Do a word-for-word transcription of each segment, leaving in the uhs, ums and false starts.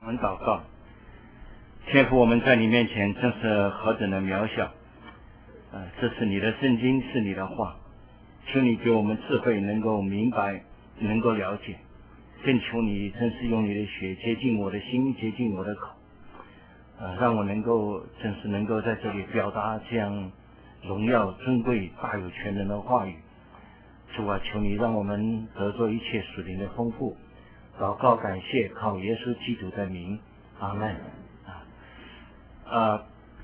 我们祷告，天父，我们在你面前真是何等的渺小。呃，这是你的圣经，是你的话，求你给我们智慧，能够明白，能够了解。更求你真是用你的血洁净我的心，洁净我的口，呃，让我能够真是能够在这里表达这样荣耀尊贵大有全能的话语。主啊，求你让我们得着一切属灵的丰富。祷告感谢，靠耶稣基督的名，阿门。啊，呃，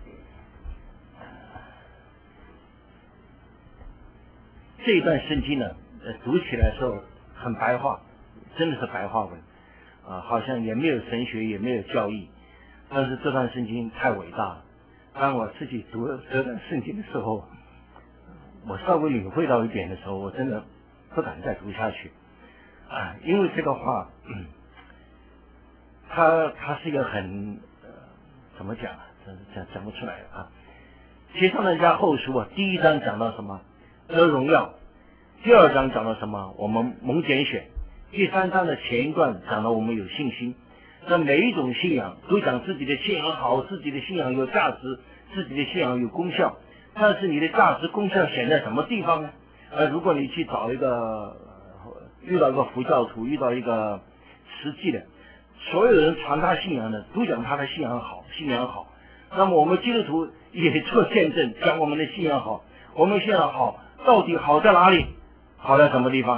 这一段圣经呢，呃，读起来的时候很白话，真的是白话文，啊、呃，好像也没有神学，也没有教义，但是这段圣经太伟大了。当我自己读这段圣经的时候，我稍微领会到一点的时候，我真的不敢再读下去。啊，因为这个话，嗯，它它是一个很呃，怎么讲啊？讲讲讲不出来啊。提上人家后书啊，第一章讲到什么？得荣耀。第二章讲到什么？我们蒙拣选。第三章的前一段讲到我们有信心。那每一种信仰都讲自己的信仰好，自己的信仰有价值，自己的信仰有功效。但是你的价值功效显在什么地方呢？呃，如果你去找一个。遇到一个佛教徒，遇到一个实际的，所有人传他信仰的都讲他的信仰好，信仰好。那么我们基督徒也做见证，讲我们的信仰好。我们信仰好，到底好在哪里？好在什么地方？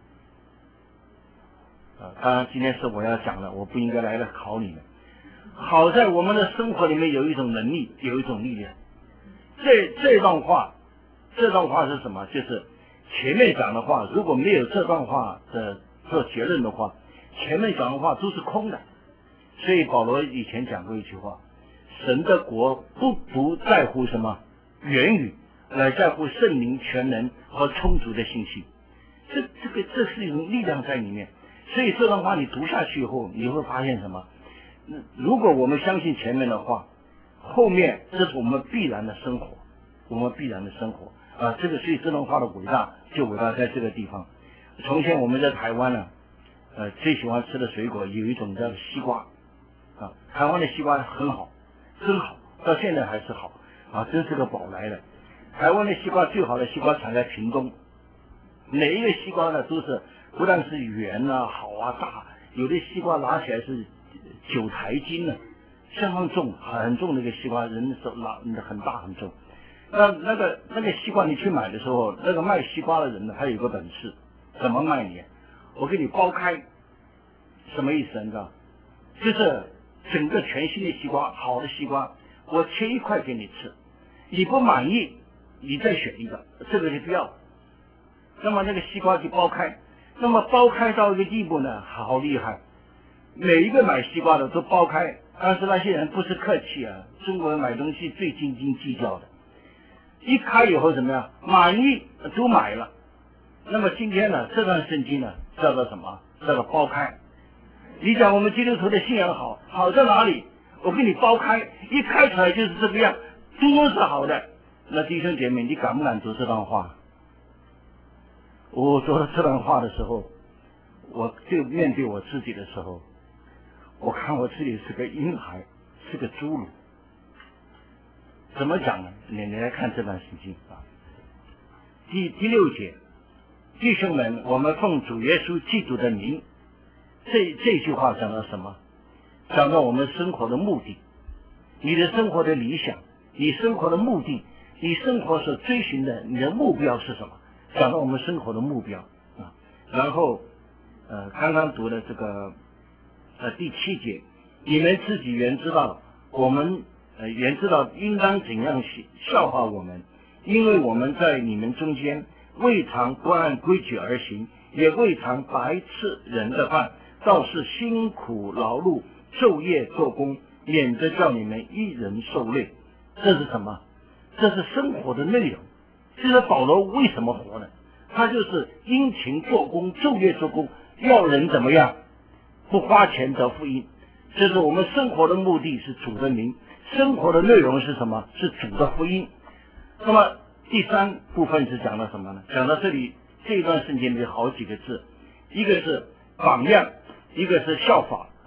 啊，当然今天是我要讲的，我不应该来了考你们。好在我们的生活里面有一种能力，有一种力量。这这段话，这段话是什么？就是前面讲的话，如果没有这段话的做结论的话，前面讲的话都是空的。所以保罗以前讲过一句话：神的国不不在乎什么言语，而在乎圣灵全能和充足的信息。这这个这是一种力量在里面。所以这段话你读下去以后，你会发现什么？如果我们相信前面的话，后面这是我们必然的生活，我们必然的生活。啊，这个所以这段话的伟大就伟大在这个地方。从前我们在台湾呢，呃，最喜欢吃的水果有一种叫西瓜，啊，台湾的西瓜很好，真好，到现在还是好，啊，真是个宝来的。台湾的西瓜最好的西瓜产在屏东，每一个西瓜呢都是不但是圆啊好啊大，有的西瓜拿起来是九台斤呢，相当重，很重的一个西瓜，人手拿很大很重。那那个那个西瓜你去买的时候，那个卖西瓜的人呢，他有个本事，怎么卖你？我给你剥开，什么意思你知道？就是整个全新的西瓜，好的西瓜，我切一块给你吃，你不满意，你再选一个，这个就不要。那么那个西瓜就剥开，那么剥开到一个地步呢，好厉害，每一个买西瓜的都剥开，但是那些人不是客气啊，中国人买东西最斤斤计较的。一开以后怎么样？满意都买了。那么今天呢，这段圣经呢叫做什么？叫做剥开。你讲我们基督徒的信仰好，好在哪里？我给你剥开，一开出来就是这个样，都是好的。那弟兄姐妹，你敢不敢读这段话？我读了这段话的时候，我就面对我自己的时候，我看我自己是个婴孩，是个侏儒。怎么讲呢？你你来看这段圣经啊，第第六节，弟兄们，我们奉主耶稣基督的名，这这句话讲到什么？讲到我们生活的目的，你的生活的理想，你生活的目的，你生活所追寻的，你的目标是什么？讲到我们生活的目标啊。然后呃，刚刚读的这个呃第七节，你们自己原知道，我们。呃，原知道应当怎样效法我们，因为我们在你们中间未尝不按规矩而行，也未尝白吃人的饭，倒是辛苦劳碌，昼夜做工，免得叫你们一人受累。这是什么？这是生活的内容。这是保罗为什么活呢？他就是殷勤做工，昼夜做工，要人怎么样？不花钱得福音。这是我们生活的目的，是主的名。生活的内容是什么？是主的福音。那么第三部分是讲到什么呢？讲到这里这一段圣经里好几个字，一个是榜样，一个是效法，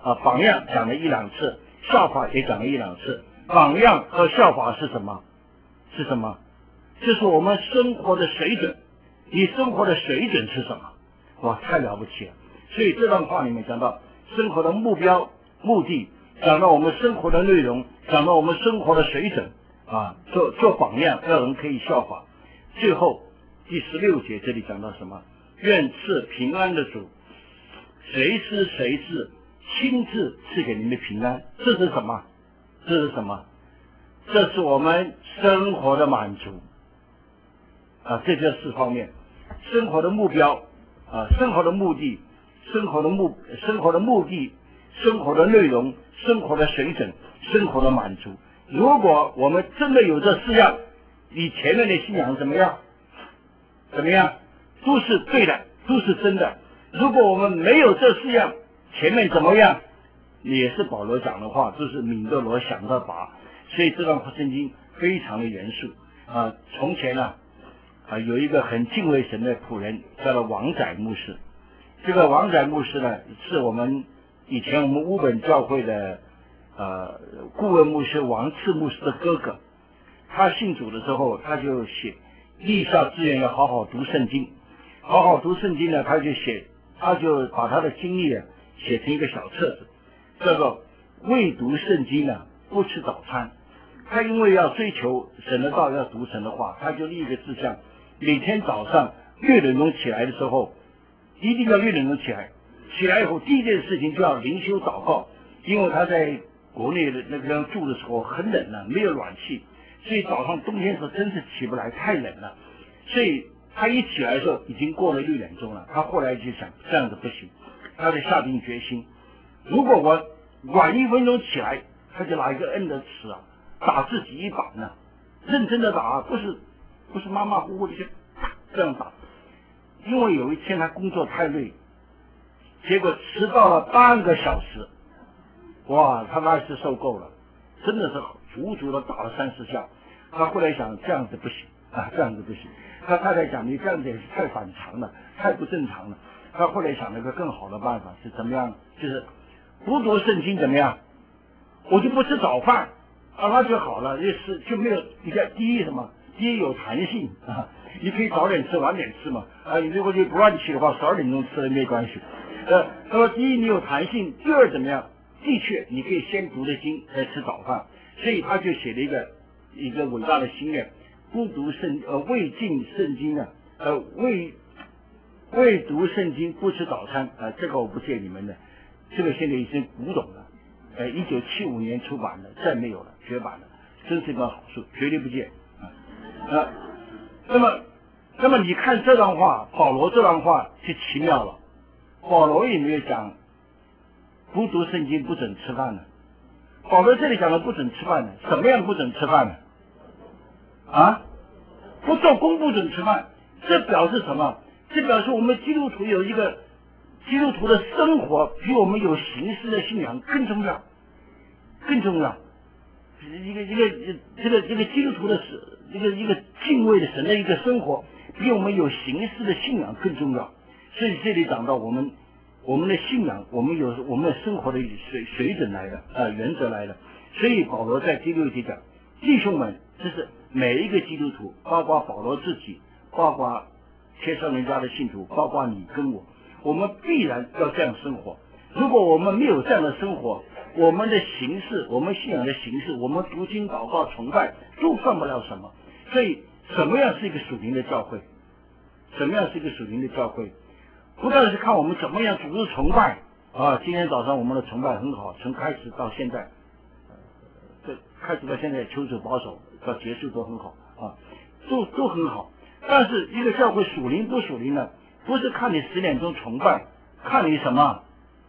啊，榜样讲了一两次，效法也讲了一两次。榜样和效法是什么？是什么？就是我们生活的水准。你生活的水准是什么？哇，太了不起了！所以这段话里面讲到生活的目标、目的，讲到我们生活的内容，讲到我们生活的水准啊，做做榜样，让人可以效法。最后第十六节这里讲到什么？愿赐平安的主，随时随地亲自赐给您的平安。这是什么？这是什么？这是我们生活的满足啊！这这四方面：生活的目标啊，生活的目的，生活的目生活的目的，生活的内容，生活的水准，生活的满足。如果我们真的有这四样，你前面的信仰怎么样？怎么样？都是对的，都是真的。如果我们没有这四样，前面怎么样？也是保罗讲的话，就是敏德罗想的法。所以这段圣经非常的严肃啊。从前呢啊有一个很敬畏神的仆人，叫做王载牧师。这个王载牧师呢，是我们以前我们乌本教会的呃顾问牧师王次牧师的哥哥。他信主的时候，他就写立下志愿要好好读圣经，好好读圣经呢，他就写，他就把他的经历啊写成一个小册子，叫做未读圣经呢不吃早餐。他因为要追求神的道，要读神的话，他就立一个志向，每天早上六点钟起来的时候，一定要六点钟起来。起来以后第一件事情就要灵修祷告，因为他在国内的那个地方住的时候很冷了，没有暖气，所以早上冬天的时候真是起不来，太冷了。所以他一起来的时候已经过了六点钟了。他后来就想这样子不行，他就下定决心，如果我晚一分钟起来，他就拿一个摁的尺啊打自己一把呢，认真的打啊，不是不是马马虎虎的就这样打。因为有一天他工作太累，结果迟到了半个小时，哇，他那是受够了，真的是足足的打了三四下。他后来想这样子不行啊，这样子不行。他太太讲你这样子也是太反常了，太不正常了。他后来想了一个更好的办法是怎么样？就是不读圣经怎么样？我就不吃早饭啊，那就好了，就是就没有。你看，第一什么？第一有弹性啊，你可以早点吃晚点吃嘛啊，你如果就不让你吃的话，十二点钟吃了没关系。呃，那么第一你有弹性，第二怎么样？的确你可以先读的经再吃早饭，所以他就写了一个一个伟大的心愿：不读圣呃未进圣经呢，呃未未读圣经不吃早餐啊、呃，这个我不借你们的，这个现在已经古董了，呃，一九七五年出版的，再没有了，绝版了，真是一本好书，绝对不借啊。呃，那么那么你看这段话，保罗这段话就奇妙了。保罗也没有讲不读圣经不准吃饭呢。保罗这里讲的不准吃饭呢，什么样不准吃饭呢？啊，不做工不准吃饭，这表示什么？这表示我们基督徒有一个基督徒的生活比我们有形式的信仰更重要，更重要。一个一个这个这个基督徒的一个一个敬畏的神的一个生活，比我们有形式的信仰更重要。所以这里讲到我们我们的信仰，我们有我们的生活的水水准来的呃原则来的。所以保罗在第六节讲，弟兄们，这是每一个基督徒，包括保罗自己，包括帖撒罗尼迦的信徒，包括你跟我，我们必然要这样生活。如果我们没有这样的生活，我们的形式，我们信仰的形式，我们读经祷告崇拜都算不了什么。所以什么样是一个属灵的教会？什么样是一个属灵的教会？不但是看我们怎么样组织崇拜啊，今天早上我们的崇拜很好，从开始到现在，这开始到现在求主保守到结束都很好啊，都都很好。但是一个教会属灵不属灵呢？不是看你十点钟崇拜，看你什么？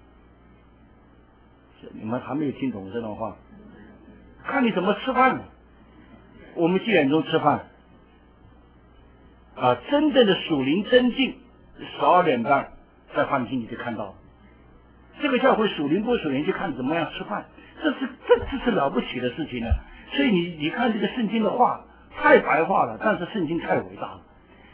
你们还没有听懂这段话？看你怎么吃饭呢？我们几点钟吃饭？啊，真正的属灵真境，十二点半在饭厅你就看到了。这个教会属灵不属灵，就看怎么样吃饭，这是这这是了不起的事情呢。所以你你看这个圣经的话太白话了，但是圣经太伟大了。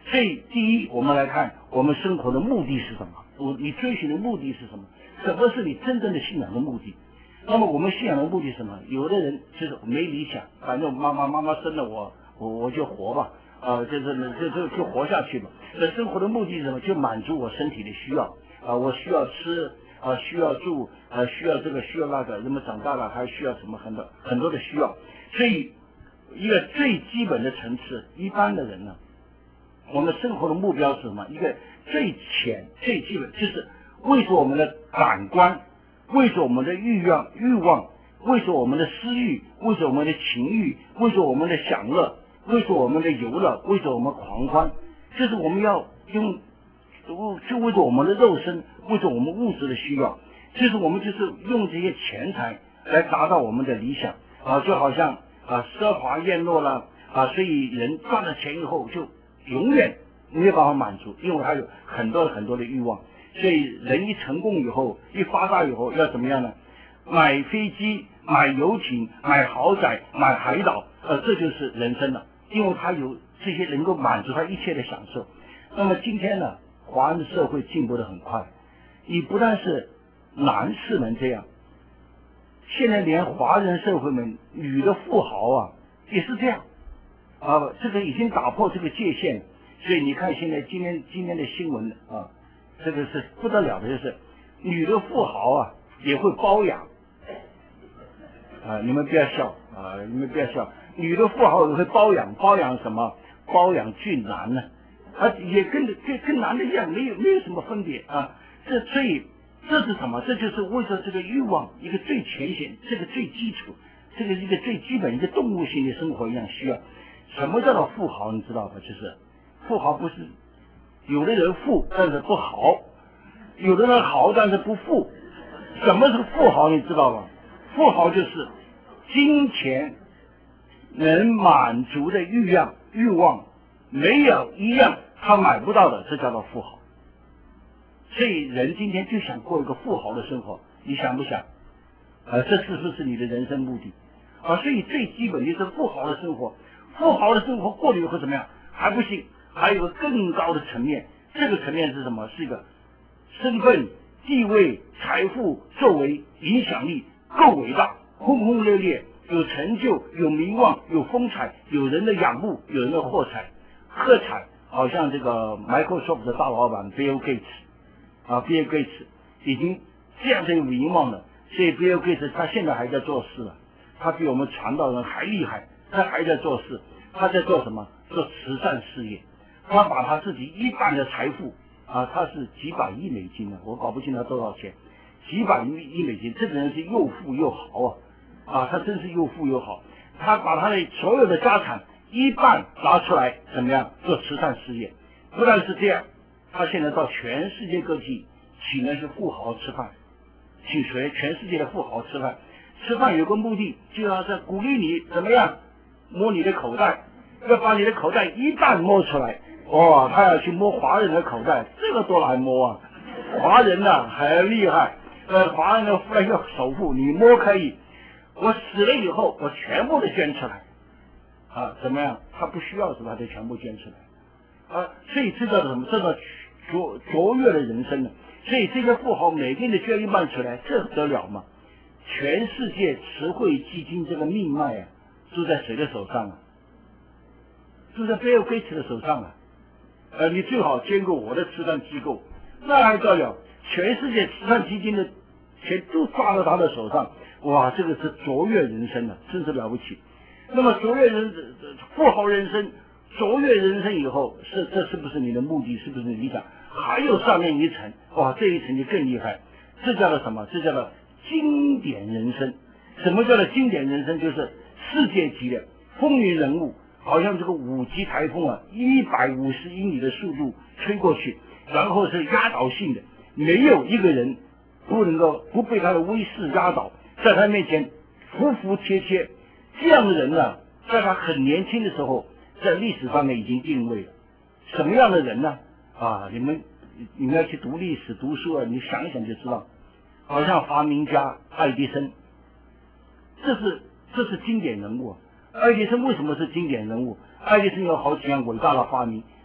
所以第一，我们来看我们生活的目的是什么？我你追寻的目的是什么？什么是你真正的信仰的目的？那么我们信仰的目的是什么？有的人就是没理想，反正妈妈妈妈生了我，我我就活吧，啊、呃，就是就就就活下去吧。这生活的目的是什么？就满足我身体的需要啊、呃，我需要吃啊、呃，需要住啊、呃，需要这个需要那个。那么长大了还需要什么很多很多的需要。所以一个最基本的层次，一般的人呢，我们生活的目标是什么？一个最浅最基本，就是为着我们的感官，为着我们的欲望欲望，为着我们的私欲，为着我们的情欲，为着我们的享乐，为着我们的游乐，为着我们狂欢，就是我们要用就为着我们的肉身，为着我们物质的需要，就是我们就是用这些钱财来达到我们的理想啊，就好像啊奢华宴乐了啊，所以人赚了钱以后就永远没有办法满足，因为他有很多很多的欲望。所以人一成功以后，一发达以后要怎么样呢？买飞机、买游艇、买豪宅、买海岛，呃，这就是人生了，因为他有这些能够满足他一切的享受。那么今天呢，华人的社会进步得很快，你不但是男士们这样，现在连华人社会们女的富豪啊也是这样啊，这个已经打破这个界限。所以你看现在今天今天的新闻啊，这个是不得了的，就是女的富豪啊也会包养啊，你们不要笑啊，你们不要笑，女的富豪也会包养，包养什么？包养俊男呢？啊，也跟跟跟男的一样，没有没有什么分别啊。这所以这是什么？这就是为了这个欲望，一个最浅显，这个最基础，这个一个最基本，一个动物性的生活一样需要。什么叫做富豪？你知道吧？就是富豪不是有的人富但是不豪，有的人豪但是不富。什么是富豪？你知道吗？富豪就是金钱能满足的欲望，欲望没有一样他买不到的，这叫做富豪。所以人今天就想过一个富豪的生活，你想不想？呃，这是不是你的人生目的？啊，所以最基本就是富豪的生活。富豪的生活过了以后怎么样？还不行，还有个更高的层面。这个层面是什么？是一个身份、地位、财富、作为、影响力够伟大，轰轰烈烈，有成就，有名望，有风采，有人的仰慕，有人的喝彩，喝彩。好像这个 Microsoft 的大老板 Bill Gates 啊 ，Bill Gates 已经这样的有名望了，所以 Bill Gates 他现在还在做事了，他比我们传道人还厉害，他还在做事。他在做什么？做慈善事业。他把他自己一半的财富啊，他是几百亿美金呢，我搞不清他多少钱，几百亿美金。这个人是又富又豪啊，啊，他真是又富又豪。他把他的所有的家产一半拿出来，怎么样做慈善事业？不但是这样，他现在到全世界各地请那些富豪吃饭，请全全世界的富豪吃饭。吃饭有个目的，就要在鼓励你怎么样？摸你的口袋，要把你的口袋一半摸出来。哇，他要去摸华人的口袋，这个多难摸啊！华人呐、啊、很厉害，呃，华人的富一个首富，你摸可以。我死了以后，我全部都捐出来，啊，怎么样？他不需要是吧？就全部捐出来，啊，所以这叫什么？这叫卓卓越的人生呢。所以这些富豪每个人都捐一半出来，这得了吗？全世界慈惠基金这个命脉啊！住在谁的手上啊？住在比尔盖茨的手上啊！呃，你最好捐过我的慈善机构，那还得了？全世界慈善基金的钱都抓到他的手上，哇，这个是卓越人生啊，真是了不起。那么卓越人富豪人生，卓越人生以后，是这是不是你的目的？是不是你理想？还有上面一层，哇，这一层就更厉害，这叫做什么？这叫做经典人生。什么叫做经典人生？就是世界级的风云人物，好像这个五级台风啊，一百五十英里的速度吹过去，然后是压倒性的，没有一个人不能够不被他的威势压倒，在他面前服服帖帖。这样的人呢，在他很年轻的时候，在历史上面已经定位了。什么样的人呢？啊，你们你们要去读历史读书啊，你想一想就知道。好像发明家爱迪生，这是这是经典人物。爱迪生为什么是经典人物？爱迪生有好几样伟大的发明，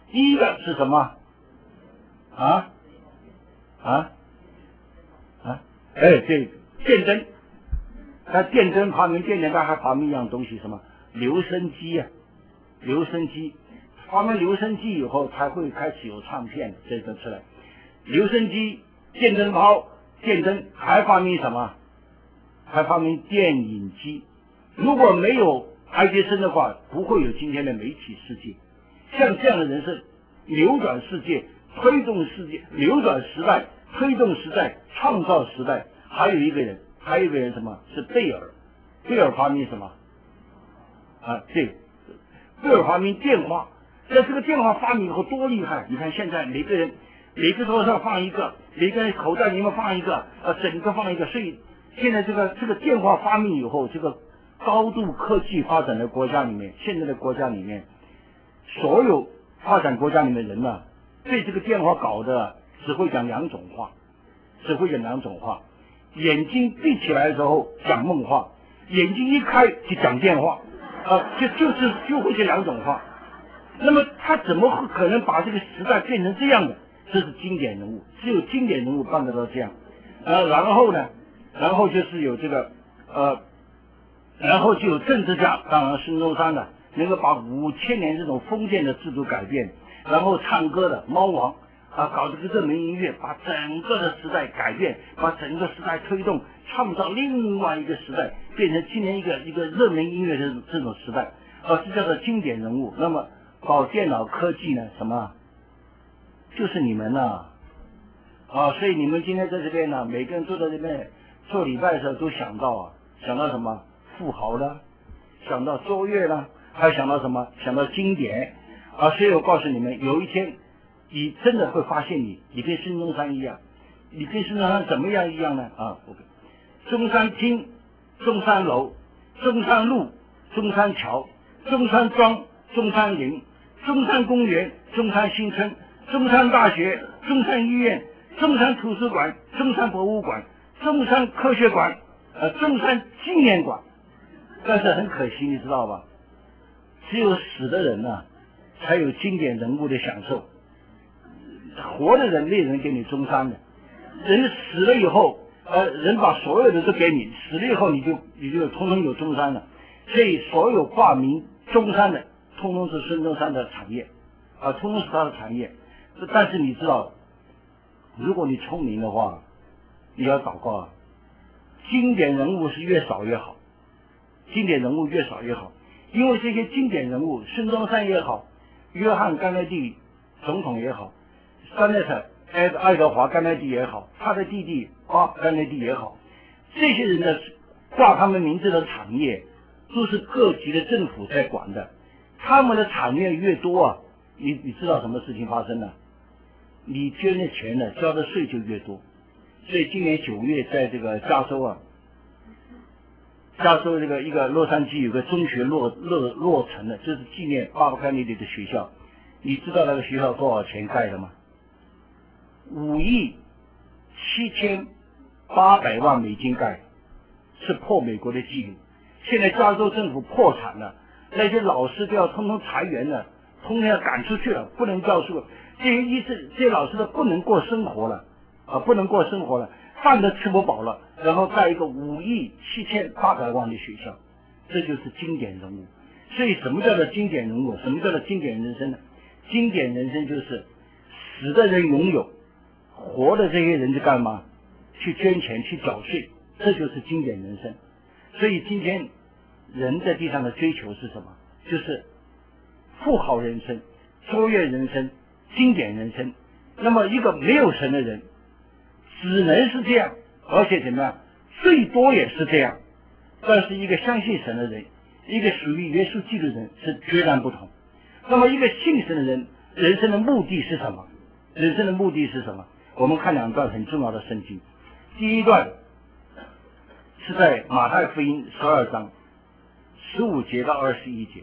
第一个是什么？啊啊啊！哎，对，电灯。他电灯发明电灯，他还发明一样东西，什么留声机啊？留声机，发明留声机以后，才会开始有唱片这个出来。留声机、电灯泡、电灯，还发明什么？还发明电影机。如果没有爱迪生的话，不会有今天的媒体世界。像这样的人是扭转世界、推动世界、扭转时代、推动时代、创造时代。还有一个人，还有一个人什么？是贝尔。贝尔发明什么？啊，对，贝尔发明电话。那这个电话发明以后多厉害！你看现在每个人每个桌上放一个，每个人口袋里面放一个，呃，整个放一个。所以现在这个这个电话发明以后，这个高度科技发展的国家里面，现在的国家里面，所有发展国家里面人呢，对这个电话搞的只会讲两种话，只会讲两种话。眼睛闭起来的时候讲梦话，眼睛一开就讲电话，啊，就就是就会这两种话。那么他怎么会可能把这个时代变成这样的？这是经典人物，只有经典人物办得到这样。呃，然后呢，然后就是有这个呃，然后就有政治家，当然孙中山呢，能够把五千年这种封建的制度改变，然后唱歌的猫王。啊，搞这个热门音乐，把整个的时代改变，把整个时代推动，创造另外一个时代，变成今天一个一个热门音乐的这种时代，啊，这叫做经典人物。那么搞电脑科技呢？什么？就是你们呐，啊，所以你们今天在这边呢，每个人坐在这边做礼拜的时候都想到啊，想到什么？富豪了，想到卓越了，还想到什么？想到经典啊！所以我告诉你们，有一天。你真的会发现你，你跟孙中山一样，你跟孙中山怎么样一样呢？啊 ，OK， 中山厅、中山楼、中山路、中山桥、中山庄、中山陵、中山公园、中山新村、中山大学、中山医院、中山图书馆、中山博物馆、中山科学馆、呃中山纪念馆。但是很可惜，你知道吧？只有死的人呢、啊，才有经典人物的享受。活的人没人给你中山的，人死了以后，呃，人把所有的都给你，死了以后你就你就通通有中山了。所以所有挂名中山的，通通是孙中山的产业，啊，通通是他的产业。但是你知道，如果你聪明的话，你要祷告啊，经典人物是越少越好，经典人物越少越好，因为这些经典人物，孙中山也好，约翰甘乃迪总统也好。甘乃特、爱爱德华·甘乃迪也好，他的弟弟啊甘乃迪也好，这些人的挂他们名字的产业都是各级的政府在管的。他们的产业越多啊，你你知道什么事情发生了？你捐的钱呢，交的税就越多。所以今年九月，在这个加州啊，加州这个一个洛杉矶有个中学落落落成了，就是纪念巴布甘尼迪的学校。你知道那个学校多少钱盖的吗？五亿七千八百万美金盖，是破美国的纪录。现在加州政府破产了，那些老师都要通通裁员了，通通要赶出去了，不能教书了。这些医生、这些老师都不能过生活了啊，不能过生活了，饭都吃不饱了，然后盖一个五亿七千八百万的学校，这就是经典人物。所以什么叫做经典人物？什么叫做经典人生呢？经典人生就是死的人拥有，活的这些人就干嘛？去捐钱，去缴税，这就是经典人生。所以今天人在地上的追求是什么？就是富豪人生、卓越人生、经典人生。那么一个没有神的人，只能是这样，而且怎么样？最多也是这样。但是一个相信神的人，一个属于耶稣基督的人是截然不同。那么一个信神的人，人生的目的是什么？人生的目的是什么？我们看两段很重要的圣经。第一段是在马太福音十二章十五节到二十一节。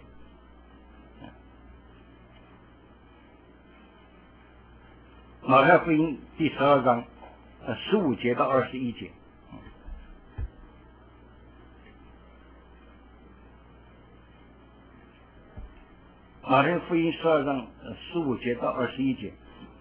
马太福音第十二章呃十五节到二十一节。 马太福音十二章十五节到二十一节，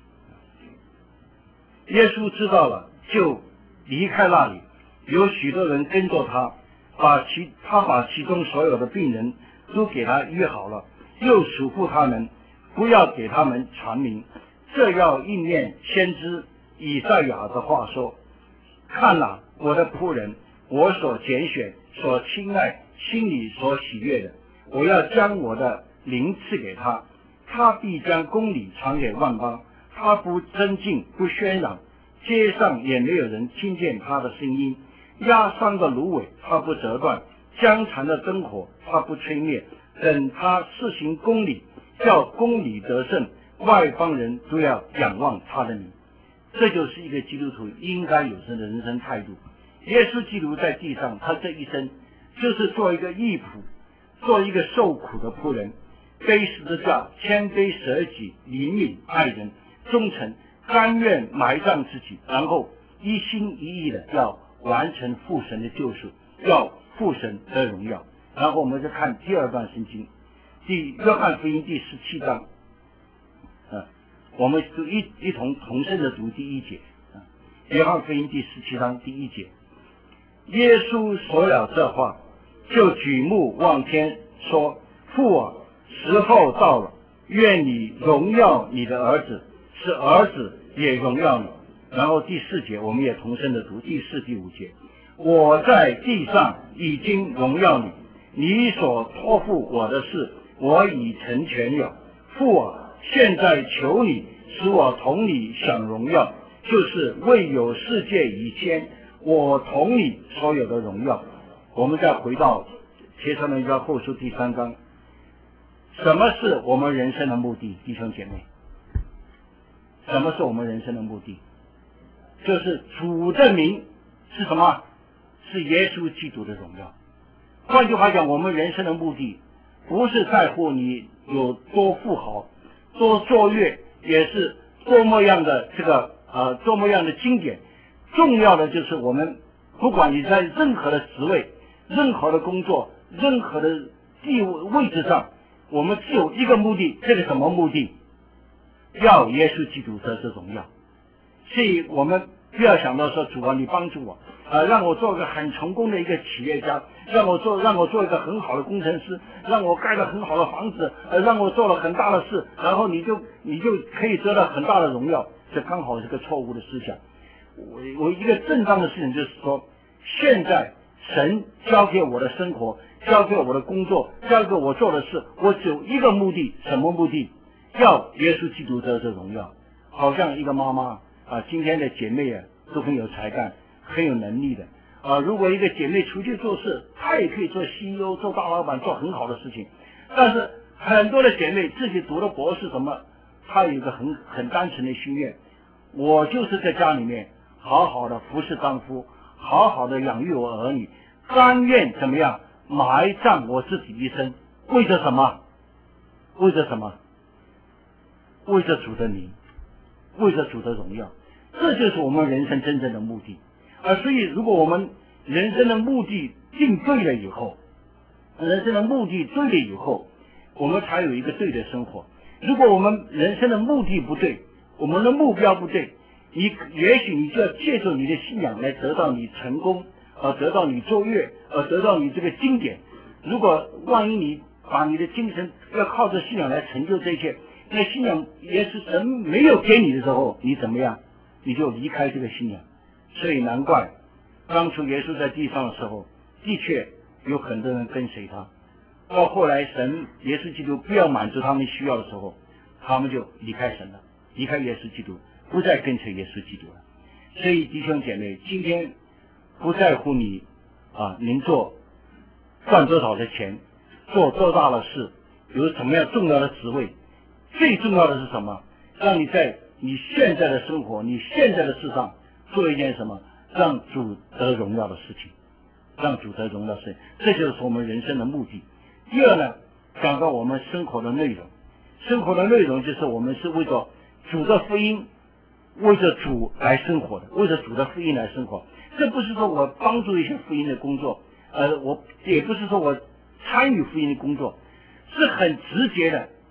耶稣知道了，就离开那里，有许多人跟着他，把其他把其中所有的病人都给他医好了，又嘱咐他们不要给他们传名，这要应验先知以赛亚的话说：看哪，我的仆人，我所拣选、所亲爱、心里所喜悦的，我要将我的灵赐给他，他必将公理传给万邦。他不增进，不喧嚷，街上也没有人听见他的声音。压伤的芦苇他不折断，将残的灯火他不吹灭。等他施行公理，叫公理得胜，外邦人都要仰望他的名。这就是一个基督徒应该有的人生态度。耶稣基督在地上，他这一生就是做一个义仆，做一个受苦的仆人，背十字架，谦卑舍己，怜悯爱人，忠诚，甘愿埋葬自己，然后一心一意的要完成父神的救赎，要父神得荣耀。然后我们再看第二段圣经，第约翰福音第十七章，啊，我们就一一同同声的读第一节，啊，约翰福音第十七章第一节，耶稣说了这话，就举目望天说：父啊，时候到了，愿你荣耀你的儿子，使儿子也荣耀你。然后第四节我们也同声的读第四第五节，我在地上已经荣耀你，你所托付我的事我已成全了。父啊，现在求你使我同你享荣耀，就是未有世界以前我同你所有的荣耀。我们再回到帖撒罗尼迦后书第三章，什么是我们人生的目的？弟兄姐妹，什么是我们人生的目的？就是主的名是什么？是耶稣基督的荣耀。换句话讲，我们人生的目的不是在乎你有多富豪、多卓越，也是多么样的这个呃多么样的经典。重要的就是我们不管你在任何的职位、任何的工作、任何的地位位置上，我们只有一个目的，这个什么目的？要耶稣基督得这荣耀。所以我们不要想到说，主啊，你帮助我，呃，让我做一个很成功的一个企业家，让我做让我做一个很好的工程师，让我盖了很好的房子，呃，让我做了很大的事，然后你就你就可以得到很大的荣耀。这刚好是个错误的思想。我我一个正当的事情就是说，现在神交给我的生活，交给我的工作，交给我做的事，我只有一个目的，什么目的？要耶稣基督得这荣耀。好像一个妈妈啊，今天的姐妹啊都很有才干，很有能力的啊。如果一个姐妹出去做事，她也可以做 C E O、做大老板，做很好的事情。但是很多的姐妹自己读了博士什么，她有一个很很单纯的心愿，我就是在家里面好好的服侍丈夫，好好的养育我儿女，甘愿怎么样埋葬我自己一生，为着什么？为着什么？为着主的名，为着主的荣耀。这就是我们人生真正的目的。而所以如果我们人生的目的定对了以后，人生的目的对了以后，我们才有一个对的生活。如果我们人生的目的不对，我们的目标不对，你也许你就要借助你的信仰来得到你成功，呃，得到你卓越，呃，得到你这个经典。如果万一你把你的精神要靠着信仰来成就这一切，那信仰也是神没有给你的时候，你怎么样？你就离开这个信仰。所以难怪当初耶稣在地上的时候，的确有很多人跟随他。到后来神耶稣基督不要满足他们需要的时候，他们就离开神了，离开耶稣基督，不再跟随耶稣基督了。所以弟兄姐妹，今天不在乎你啊能做赚多少的钱，做多大的事，有什么样重要的职位，最重要的是什么？让你在你现在的生活，你现在的事上做一件什么让主得荣耀的事情，让主得荣耀的事情，这就是我们人生的目的。第二呢，讲到我们生活的内容，生活的内容就是我们是为着主的福音，为着主来生活的，为着主的福音来生活。这不是说我帮助一些福音的工作，呃，我也不是说我参与福音的工作，是很直接的，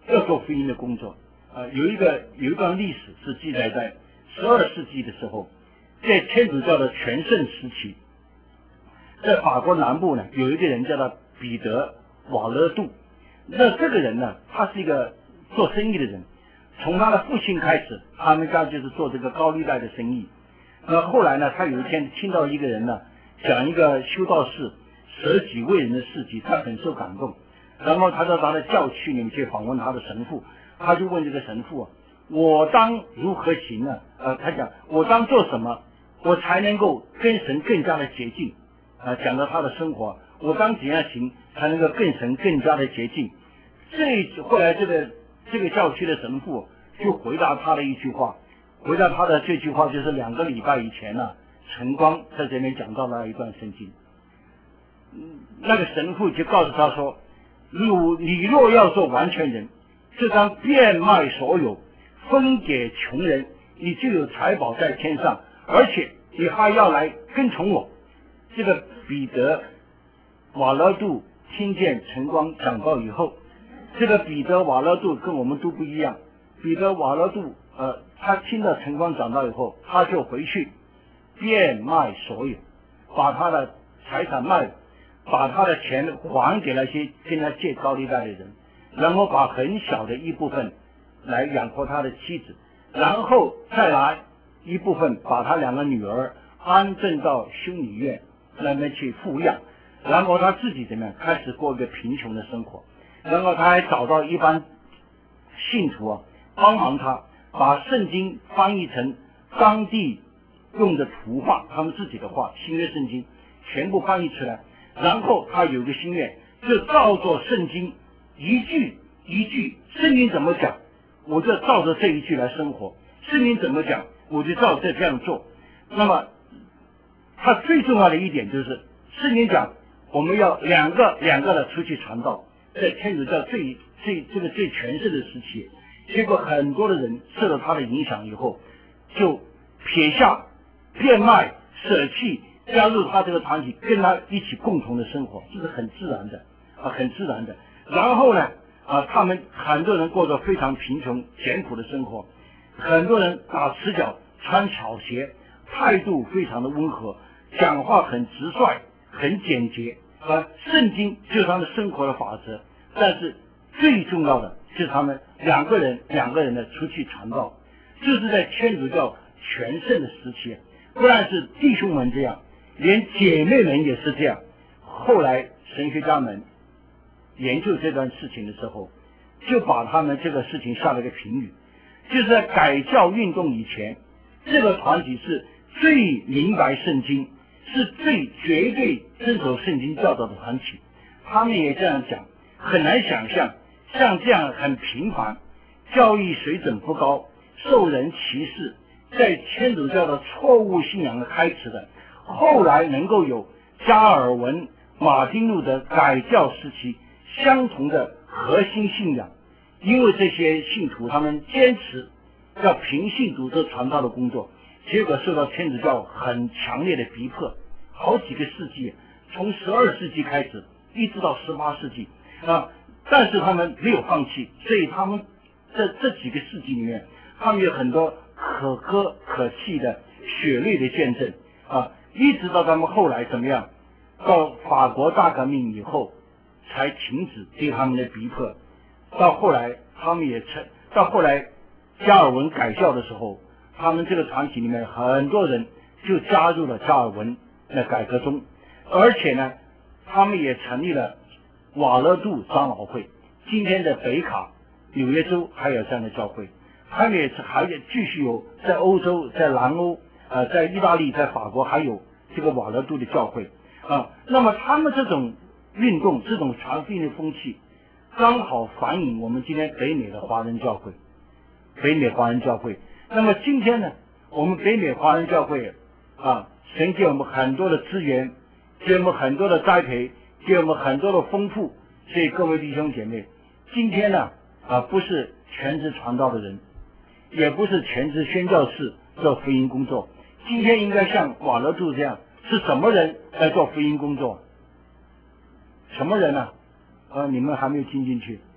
要做福音的工作。啊，有一个有一段历史是记载在十二世纪的时候，在天主教的全盛时期，在法国南部呢，有一个人叫他彼得瓦勒杜。那这个人呢，他是一个做生意的人，从他的父亲开始，他们家就是做这个高利贷的生意。那后来呢，他有一天听到一个人呢讲一个修道士舍己为人的事迹，他很受感动，然后他到他的教区里面去访问他的神父，他就问这个神父啊，我当如何行呢？呃，他讲我当做什么，我才能够跟神更加的洁净？啊，讲到他的生活，我当怎样行才能够跟神更加的洁净？这后来这个这个教区的神父就回答他的一句话，回答他的这句话就是两个礼拜以前呢、啊，晨光在这边讲到了一段圣经。嗯，那个神父就告诉他说，如你若要做完全人，就当变卖所有，分给穷人，你就有财宝在天上，而且你还要来跟从我。这个彼得瓦勒杜听见晨光讲道以后，这个彼得瓦勒杜跟我们都不一样。彼得瓦勒杜呃，他听到晨光讲道以后，他就回去变卖所有，把他的财产卖了，把他的钱还给那些跟他借高利贷的人，然后把很小的一部分来养活他的妻子，然后再来一部分把他两个女儿安顿到修女院那边去抚养，然后他自己怎么样开始过一个贫穷的生活，然后他还找到一般信徒啊帮忙他把圣经翻译成当地用的图画，他们自己的话，新约圣经全部翻译出来，然后他有个心愿，就照着圣经一句一句，圣经怎么讲我就照着这一句来生活，圣经怎么讲我就照着这样做。那么他最重要的一点就是圣经讲我们要两个两个的出去传道，在天主教最最这个最全盛的时期，结果很多的人受到他的影响以后，就撇下变卖舍弃，加入他这个团体，跟他一起共同的生活，这是很自然的啊，很自然的。然后呢啊，他们很多人过着非常贫穷简朴的生活，很多人打赤脚穿草鞋，态度非常的温和，讲话很直率很简洁啊，圣经就是他们生活的法则。但是最重要的就是他们两个人两个人的出去传道，就是在天主教全盛的时期，不但是弟兄们这样，连姐妹们也是这样。后来神学家们研究这段事情的时候，就把他们这个事情下了一个评语，就是在改教运动以前，这个团体是最明白圣经，是最绝对遵守圣经教导的团体。他们也这样讲，很难想象像这样很平凡，教育水准不高，受人歧视，在天主教的错误信仰的开始的，后来能够有加尔文、马丁路德改教时期相同的核心信仰。因为这些信徒他们坚持要凭信徒这传道的工作，结果受到天主教很强烈的逼迫，好几个世纪，从十二世纪开始一直到十八世纪啊，但是他们没有放弃，所以他们在这几个世纪里面，他们有很多可歌可泣的血泪的见证啊，一直到他们后来怎么样，到法国大革命以后才停止对他们的逼迫。到后来他们也成，到后来加尔文改教的时候，他们这个团体里面很多人就加入了加尔文的改革中，而且呢他们也成立了瓦勒杜长老会，今天的北卡纽约州还有这样的教会，他们也还有继续有在欧洲，在南欧呃，在意大利，在法国还有这个瓦勒杜的教会啊。那么他们这种运动，这种传福音的风气，刚好反映我们今天北美的华人教会，北美华人教会。那么今天呢，我们北美华人教会啊，神给我们很多的资源，给我们很多的栽培，给我们很多的丰富。所以各位弟兄姐妹，今天呢啊，不是全职传道的人，也不是全职宣教士做福音工作，今天应该像瓦勒杜这样，是什么人在做福音工作？什么人呢、啊？啊，你们还没有听进去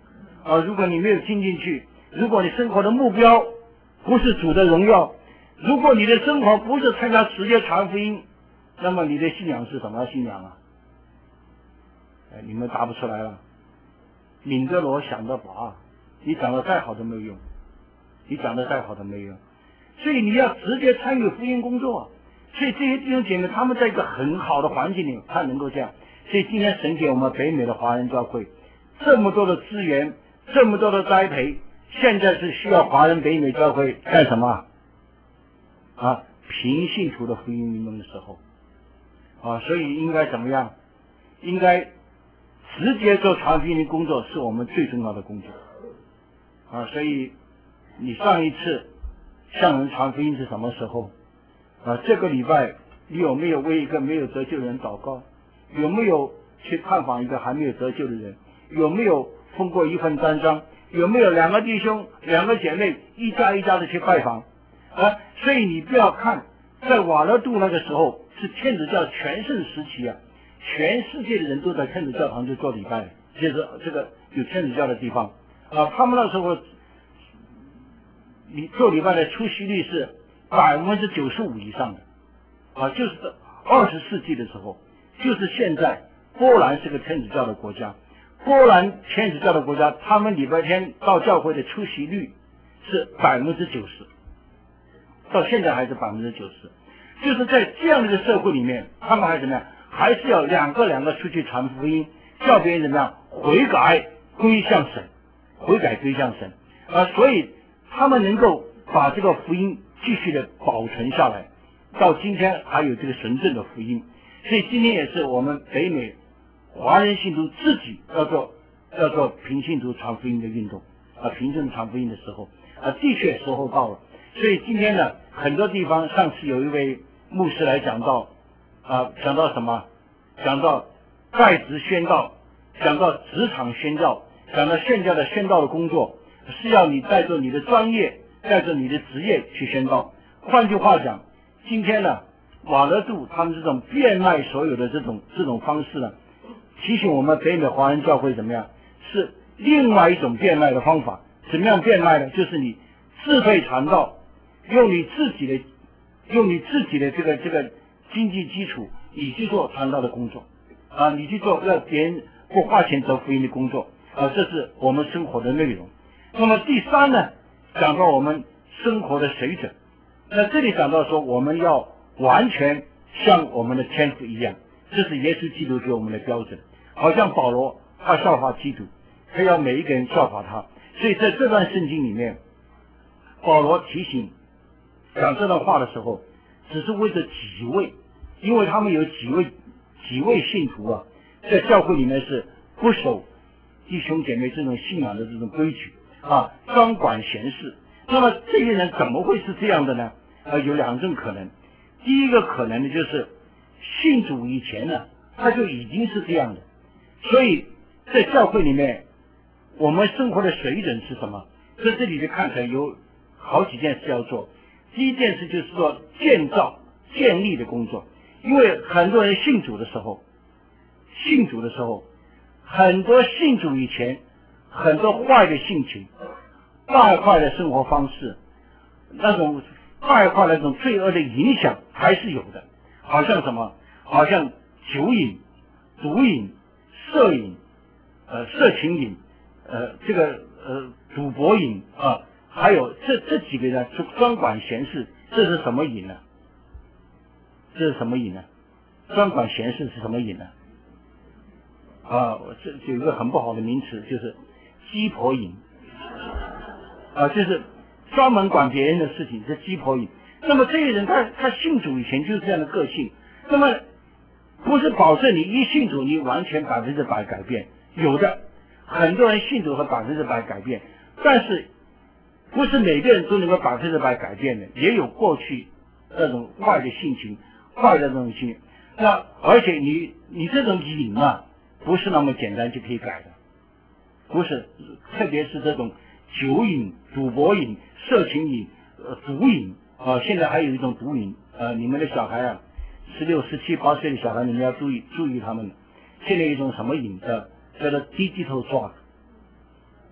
啊，如果你没有听进去，如果你生活的目标不是主的荣耀，如果你的生活不是参加直接传福音，那么你的信仰是什么信仰啊？哎，你们答不出来了。敏德罗想得拔，你讲的再好都没有用，你讲的再好都没有用。所以你要直接参与福音工作。所以这些弟兄姐妹他们在一个很好的环境里，他能够这样。所以今天神给我们北美的华人教会这么多的资源，这么多的栽培，现在是需要华人北美教会干什么啊？平信徒的福音运动的时候啊，所以应该怎么样？应该直接做传福音的工作是我们最重要的工作啊。所以你上一次向人传福音是什么时候啊？这个礼拜你有没有为一个没有得救的人祷告？有没有去探访一个还没有得救的人？有没有封过一份单张？有没有两个弟兄两个姐妹一家一家的去拜访啊？所以你不要看在瓦勒杜那个时候是天主教全盛时期啊，全世界的人都在天主教堂就做礼拜，就是这个有天主教的地方啊。他们那时候你做礼拜的出席率是百分之九十五以上的啊，就是二十世纪的时候，就是现在波兰是个天主教的国家，波兰天主教的国家，他们礼拜天到教会的出席率是百分之九十，到现在还是百分之九十。就是在这样的一个社会里面，他们还怎么样？还是要两个两个出去传福音，叫别人怎么样悔改归向神，悔改归向神啊！所以他们能够把这个福音继续的保存下来，到今天还有这个纯正的福音。所以今天也是我们北美华人信徒自己要做要做平信徒传福音的运动啊，平正传福音的时候啊，的确时候到了。所以今天呢，很多地方，上次有一位牧师来讲到啊，讲到什么？讲到在职宣道，讲到职场宣道，讲到现在的宣道的工作是要你带着你的专业，带着你的职业去宣道。换句话讲，今天呢，瓦勒杜他们这种变卖所有的这种这种方式呢，提醒我们北美华人教会怎么样？是另外一种变卖的方法。怎么样变卖呢？就是你自费传道，用你自己的用你自己的这个这个经济基础，你去做传道的工作啊，你去做让别人不花钱得福音的工作啊，这是我们生活的内容。那么第三呢，讲到我们生活的水准。那这里讲到说，我们要完全像我们的天父一样，这是耶稣基督给我们的标准。好像保罗他效法基督，他要每一个人效法他。所以在这段圣经里面，保罗提醒讲这段话的时候，只是为着几位，因为他们有几位几位信徒啊，在教会里面是不守弟兄姐妹这种信仰的这种规矩啊，专管闲事。那么这些人怎么会是这样的呢？呃，有两种可能。第一个可能呢，就是信主以前呢，他就已经是这样的。所以在教会里面，我们生活的水准是什么？在这里就看起来有好几件事要做。第一件事就是做建造、建立的工作，因为很多人信主的时候，信主的时候，很多信主以前，很多坏的性情、败坏的生活方式，那种败坏的那种罪恶的影响还是有的。好像什么？好像酒瘾、毒瘾、色瘾、呃色情瘾，呃这个呃赌博瘾啊。还有这这几个呢是专管闲事，这是什么瘾呢？这是什么瘾呢？专管闲事是什么瘾呢？啊，这有一个很不好的名词，就是鸡婆瘾啊，就是专门管别人的事情，是鸡婆瘾。那么这些人他他信主以前就是这样的个性，那么不是保证你一信主你完全百分之百改变，有的很多人信主和百分之百改变，但是不是每个人都能够百分之百改变的，也有过去那种坏的性情、坏的那种性。那而且你你这种瘾啊，不是那么简单就可以改的，不是，特别是这种酒瘾、赌博瘾、色情瘾、呃毒瘾啊，现在还有一种毒瘾，呃，你们的小孩啊，十六、十七、八岁的小孩，你们要注意注意他们。现在有一种什么瘾的，叫做 digital drug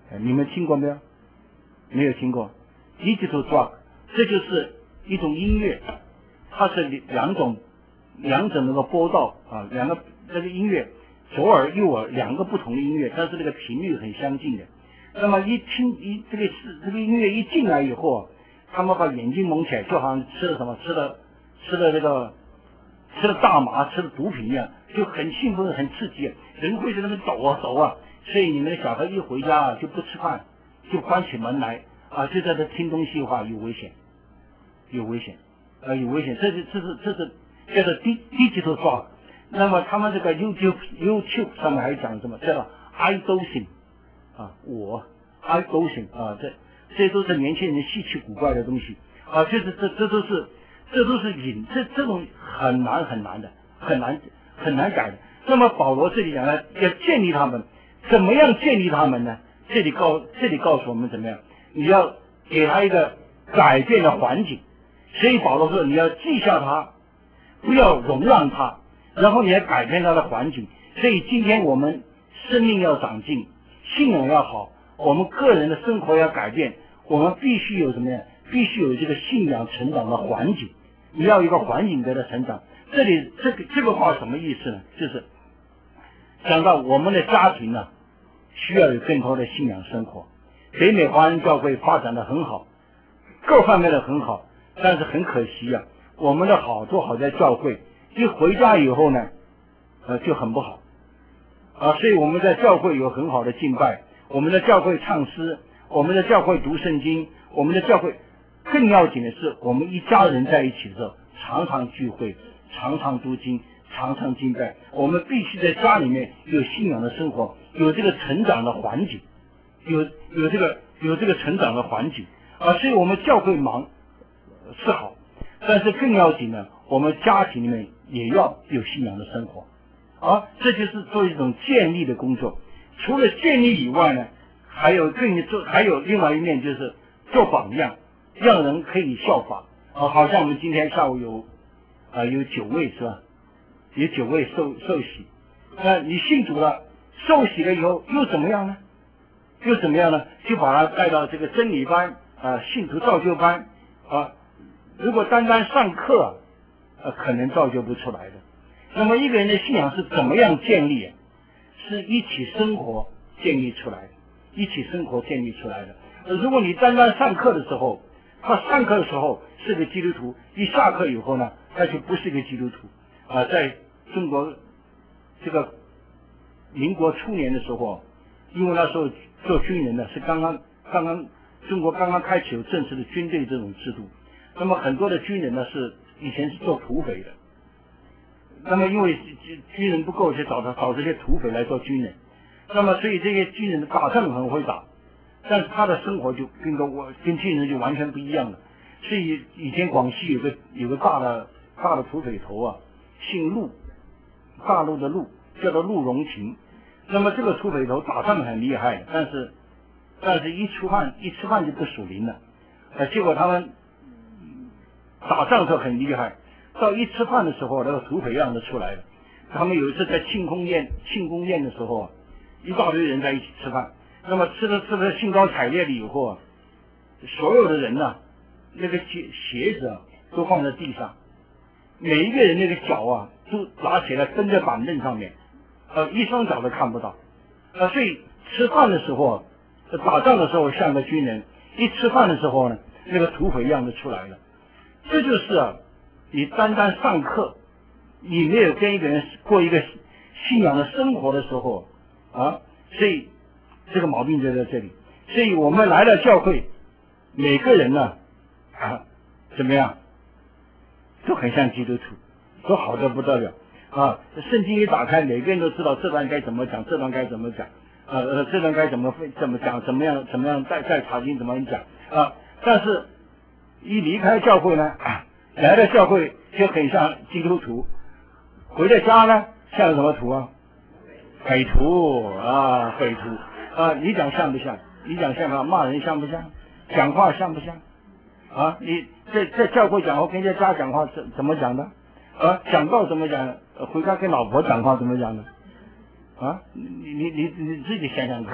你们听过没有？没有听过。Digital drug， 这就是一种音乐，它是两种两种那个波道啊，两个这个音乐左耳右耳两个不同的音乐，但是这个频率很相近的。那么一听一这个是这个音乐一进来以后啊，他们把眼睛蒙起来，就好像吃了什么吃了吃了这个吃了大麻吃了毒品一样，就很兴奋很刺激，人会在那边抖啊抖啊。所以你们的小孩一回家啊就不吃饭，就关起门来啊，就在这听东西的话有危险，有危险啊有危险，这是这是这是叫做低低级头抓。那么他们这个 YouTube YouTube 上面还讲什么叫做 I dosing 啊，我 I dosing 啊，这这都是年轻人稀奇古怪的东西啊，就是这这都是这都是瘾，这这种很难很难的，很难很难改的。那么保罗这里讲呢，要建立他们，怎么样建立他们呢？这里告这里告诉我们怎么样，你要给他一个改变的环境。所以保罗说，你要记下他，不要容让他，然后你要改变他的环境。所以今天我们生命要长进，信仰要好，我们个人的生活要改变，我们必须有什么呀？必须有这个信仰成长的环境。你要有一个环境给他成长。这里这个这个话什么意思呢？就是讲到我们的家庭呢，需要有更多的信仰生活。北美华人教会发展的很好，各方面的很好，但是很可惜啊，我们的好都好在教会，一回家以后呢，呃就很不好啊。所以我们在教会有很好的敬拜，我们的教会唱诗，我们的教会读圣经，我们的教会更要紧的是，我们一家人在一起的时候，常常聚会，常常读经，常常敬拜。我们必须在家里面有信仰的生活，有这个成长的环境，有有这个有这个成长的环境啊。所以我们教会忙是好，但是更要紧的，我们家庭里面也要有信仰的生活啊。这就是做一种建立的工作。除了建立以外呢，还有更做还有另外一面，就是做榜样，让人可以效仿啊。好像我们今天下午有啊有九位是吧？有九位受受洗，那你信主了，受洗了以后又怎么样呢？又怎么样呢？就把他带到这个真理班啊，信徒造就班啊。如果单单上课，呃，可能造就不出来的。那么一个人的信仰是怎么样建立？是一起生活建立出来的，一起生活建立出来的。呃，如果你单单上课的时候，他上课的时候是个基督徒，一下课以后呢，他就不是个基督徒啊。在中国这个民国初年的时候，因为那时候做军人的是刚刚刚刚中国刚刚开始有正式的军队这种制度，那么很多的军人呢是以前是做土匪的，那么因为军人不够，就找他找这些土匪来做军人，那么所以这些军人打仗很会打，但是他的生活就跟个我跟军人就完全不一样了。所以以前广西有个有个大的大的土匪头啊，姓陆，大陆的陆，叫做陆荣廷。那么这个土匪头打仗很厉害，但是但是一吃饭一吃饭就不属灵了，呃，结果他们打仗的时候很厉害，到一吃饭的时候，那个土匪样子出来了。他们有一次在庆功宴庆功宴的时候，一大堆人在一起吃饭，那么吃的吃的兴高采烈的以后啊，所有的人呢、啊，那个鞋鞋子啊都放在地上，每一个人那个脚啊都拿起来蹬在板凳上面，呃，一双脚都看不到，呃，所以吃饭的时候，打仗的时候像个军人，一吃饭的时候呢，那个土匪样子出来了。这就是啊，你单单上课，你没有跟一个人过一个信仰的生活的时候啊，所以这个毛病就在这里。所以我们来了教会，每个人呢啊怎么样，都很像基督徒，都好得不得了啊！圣经一打开，每个人都知道这段该怎么讲，这段该怎么讲，呃呃，这段该怎么怎么讲，怎么样怎么样再再查经怎么样讲啊！但是一离开教会呢，啊、来了教会就很像基督徒，回到家呢像什么徒啊？匪徒啊，匪徒啊！你讲像不像？你讲像不像？骂人像不像？讲话像不像？啊，你在在教会讲话跟在家讲话怎怎么讲的？啊，讲道怎么讲？回家跟老婆讲话怎么讲的？啊，你你你你自己想想看，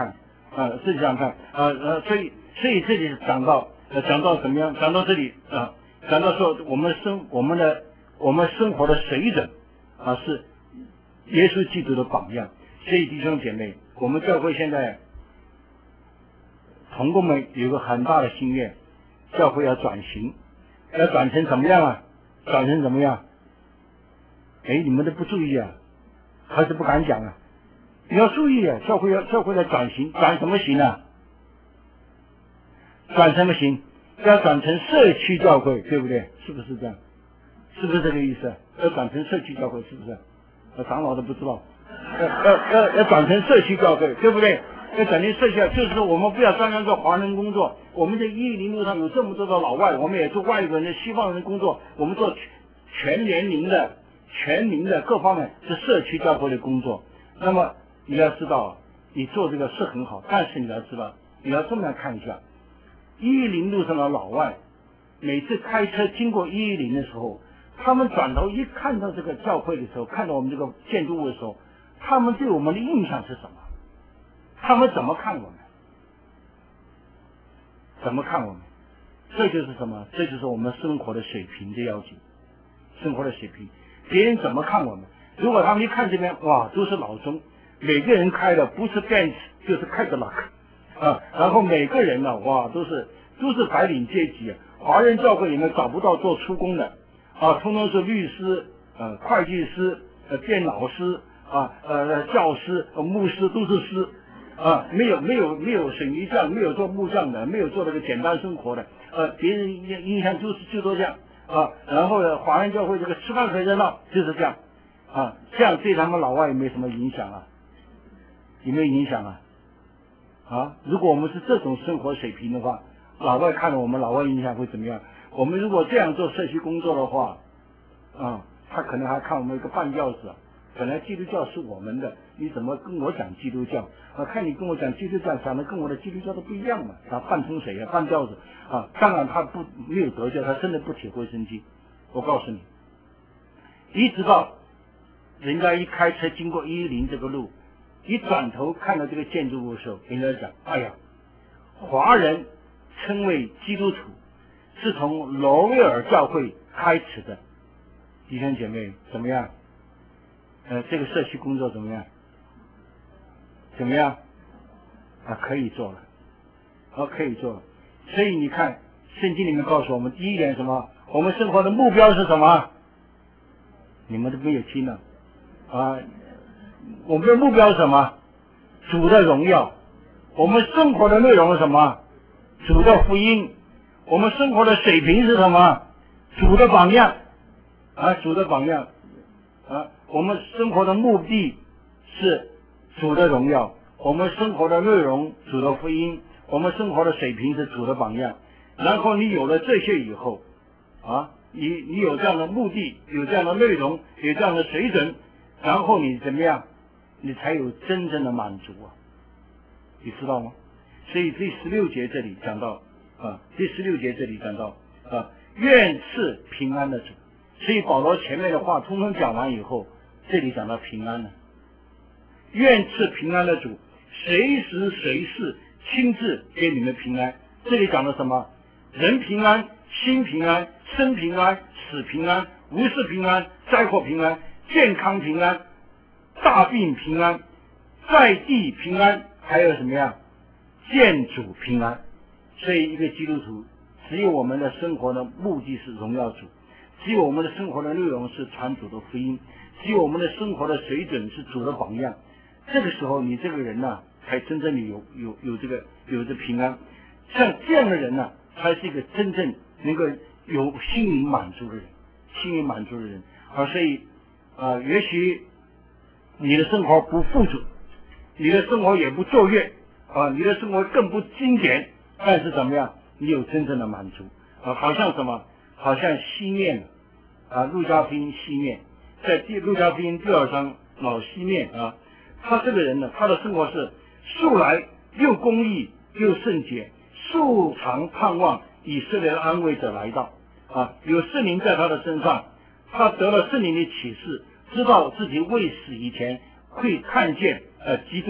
啊，自己想想看啊呃，所以所以这里讲到呃讲到怎么样？讲到这里啊，讲到说我们生我们的我们生活的水准啊是耶稣基督的榜样。所以弟兄姐妹，我们教会现在同工们有个很大的心愿，教会要转型，要转成怎么样啊？转成怎么样？哎，你们都不注意啊，还是不敢讲啊？你要注意啊，教会要教会要转型，转什么型啊？转什么型？要转成社区教会，对不对？是不是这样？是不是这个意思？要转成社区教会，是不是？呃，长老都不知道，要要要要转成社区教会，对不对？要转成社区，就是说我们不要专专做华人工作。我们在一一零路上有这么多的老外，我们也做外国人的西方人工作，我们做全年龄的、全民的各方面是社区教会的工作。那么你要知道，你做这个是很好，但是你要知道，你要这么样看一下，一一零路上的老外，每次开车经过一一零的时候，他们转头一看到这个教会的时候，看到我们这个建筑物的时候，他们对我们的印象是什么？他们怎么看我们？怎么看我们？这就是什么？这就是我们生活的水平的要紧，生活的水平。别人怎么看我们？如果他们一看这边，哇，都是老中，每个人开的不是 Benz 就是凯迪拉克啊，然后每个人呢，哇，都是都是白领阶级啊。华人教会里面找不到做出工的啊，通通是律师、呃会计师、呃电脑师啊、呃教师、呃、牧师，都是师。啊，没有没有没有水泥匠，没有做木匠的，没有做那个简单生活的，呃，别人印印象就是就都这样啊。然后呢，华人教会这个吃饭很热闹，就是这样啊，这样对他们老外有没有什么影响啊？有没有影响啊？啊，如果我们是这种生活水平的话，老外看了我们老外印象会怎么样？我们如果这样做社区工作的话，啊，他可能还看我们一个半吊子。本来基督教是我们的，你怎么跟我讲基督教啊？看你跟我讲基督教，讲的跟我的基督教都不一样嘛，他半桶水啊，半吊子啊！当然他不没有得救，他真的不铁卫生巾。我告诉你，一直到人家一开车经过一一零这个路，一转头看到这个建筑物的时候，人家讲：哎呀，华人称为基督徒是从罗威尔教会开始的。弟兄姐妹，怎么样？呃，这个社区工作怎么样？怎么样？啊，可以做了，啊，可以做了。所以你看，圣经里面告诉我们，第一点什么？我们生活的目标是什么？你们都没有听呢，啊，我们的目标是什么？主的荣耀。我们生活的内容是什么？主的福音。我们生活的水平是什么？主的榜样。啊，主的榜样。啊，我们生活的目的是主的荣耀，我们生活的内容主的福音，我们生活的水平是主的榜样。然后你有了这些以后，啊，你你有这样的目的，有这样的内容，有这样的水准，然后你怎么样？你才有真正的满足啊，你知道吗？所以第十六节这里讲到啊，第十六节这里讲到啊，愿赐平安的主。所以保罗前面的话通通讲完以后，这里讲到平安了。愿赐平安的主，随时随事亲自给你们平安。这里讲的什么？人平安，心平安，身平安，死平安，无事平安，灾祸平安，健康平安，大病平安，在地平安，还有什么呀？见主平安。所以一个基督徒，只有我们的生活的目的是荣耀主，只有我们的生活的内容是传主的福音，只有我们的生活的水准是主的榜样。这个时候，你这个人呢、啊，才真正的有有有这个有着平安。像这样的人呢、啊，才是一个真正能够有心灵满足的人，心灵满足的人。啊，所以啊，也许你的生活不富足，你的生活也不卓越啊，你的生活更不经典，但是怎么样？你有真正的满足啊，好像什么？好像西面啊，路加福音西面，在第路加福音第二章老西面啊，他这个人呢，他的生活是素来又公义又圣洁，素常盼望以色列的安慰者来到啊，有圣灵在他的身上，他得了圣灵的启示，知道自己未死以前会看见呃基督，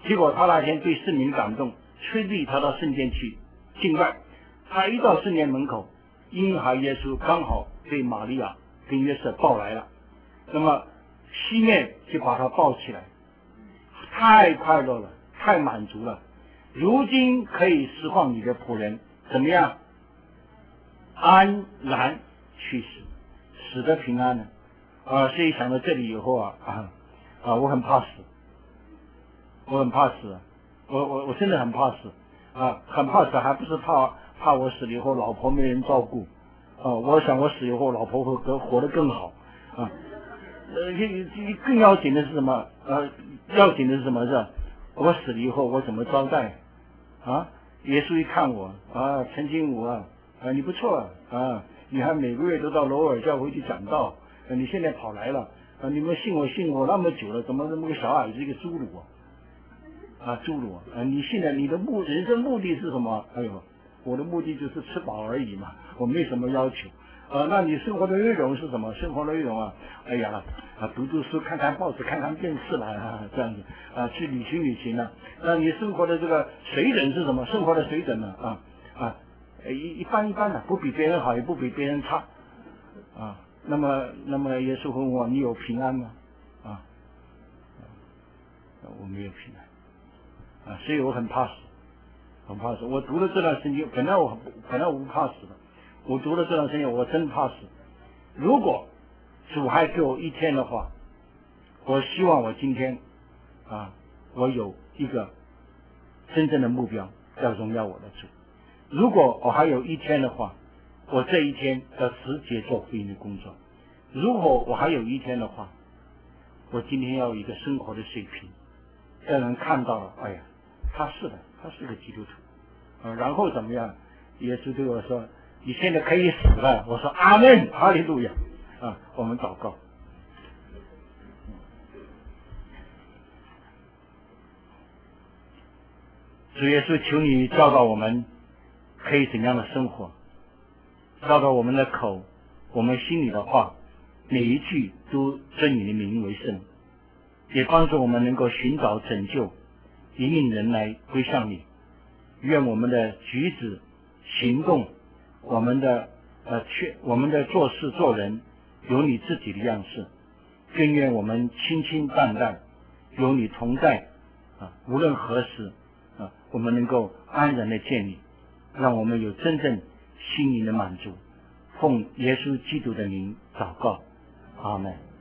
结果他那天被圣灵感动，催逼他到圣殿去敬拜。他一到圣殿门口，婴孩耶稣刚好被玛利亚跟约瑟抱来了，那么西面就把他抱起来，太快乐了，太满足了。如今可以释放你的仆人，怎么样？安然去世，死得平安呢。啊，所以想到这里以后啊啊啊，我很怕死，我很怕死，我我我真的很怕死啊，很怕死，还不是怕怕我死了以后老婆没人照顾啊，我想我死以后老婆会更活得更好啊。呃，更要紧的是什么？呃，要紧的是什么？是我死了以后我怎么招待啊？耶稣一看我啊，陈金武啊，啊你不错啊，啊你还每个月都到罗尔教会去讲道，啊你现在跑来了啊，你们信我信我那么久了，怎么那么个小矮子一个侏儒啊？啊侏儒啊！你现在你的目人生目的是什么？哎呦，我的目的就是吃饱而已嘛，我没什么要求。啊，那你生活的内容是什么？生活的内容啊，哎呀，啊，读读书，看看报纸，看看电视啦，啊，这样子啊，去旅行旅行啊。那你生活的这个水准是什么？生活的水准呢？啊啊，一一般一般的，不比别人好，也不比别人差啊。那么，那么耶稣问我，你有平安吗？啊，啊我没有平安啊，所以我很怕死，很怕死。我读了这段圣经，本来我本来我不怕死的。我读了这段圣经，我真怕死。如果主还给我一天的话，我希望我今天啊，我有一个真正的目标，要荣耀我的主。如果我还有一天的话，我这一天要直接做福音的工作。如果我还有一天的话，我今天要有一个生活的水平，让人看到了，哎呀，他是的，他是个基督徒啊。然后怎么样？耶稣对我说，你现在可以死了。我说阿门，哈利路亚啊！我们祷告。主耶稣，求你教导我们可以怎样的生活，教导我们的口，我们心里的话，每一句都尊你的名为圣，也帮助我们能够寻找拯救，引领人来归向你。愿我们的举止、行动，我们的呃，去我们的做事做人有你自己的样式，更愿我们清清淡淡，有你同在啊，无论何时啊，我们能够安然的见你，让我们有真正心灵的满足。奉耶稣基督的名祷告，阿们。